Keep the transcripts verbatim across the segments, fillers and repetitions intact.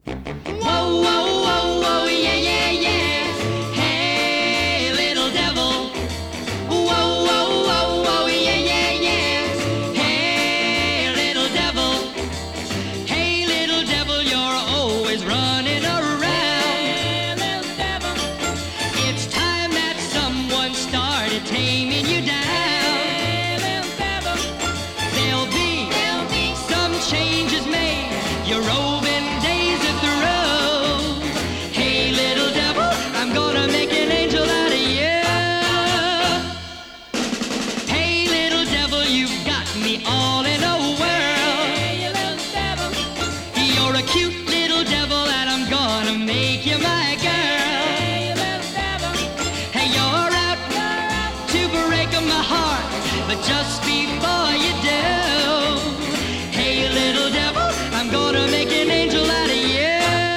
Whoa, whoa, whoa, whoa, yeah, yeah, yeah. Hey, little devil. Whoa, whoa, whoa, whoa, yeah, yeah, yeah. Hey, little devil. Hey, little devil, you're always running around. Hey, little devil. It's time that someone started taming you down. Hey, little devil. There'll be, There'll be some changes made. Your roving days are through. Hey, little devil, I'm gonna make an angel out of you. Hey, little devil, you've got me all in a whirl. Hey, you little devil. You're a cute little devil, and I'm gonna make you my girl. Hey, you little devil. Hey, you're out You're out. to break my heart, but just before you do, hey, little devil, I'm gonna make an angel out of you.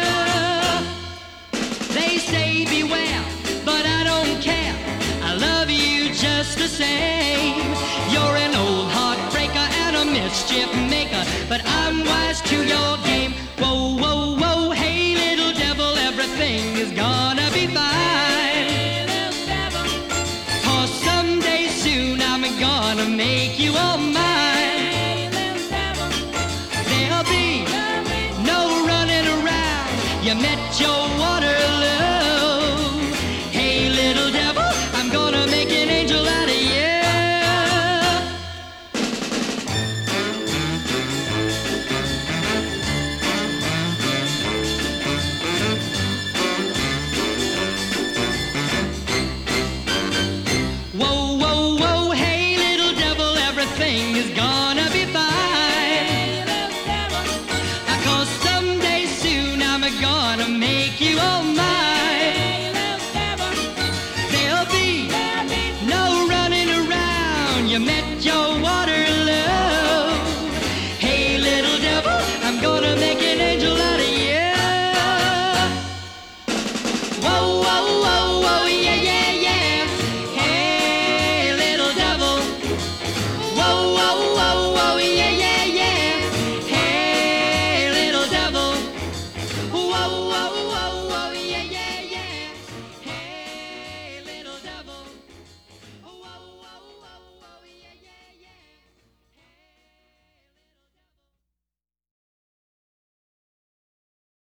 They say beware, but I don't care. I love you just the same. You're an old heartbreaker and a mischief maker, but I'm wise to your game. Whoa, whoa, whoa, hey, little devil, everything is gonna be fine. Hey, little devil. 'Cause someday soon I'm gonna make you all mine. Hey, little devil. There'll be There'll be no running around. You met your water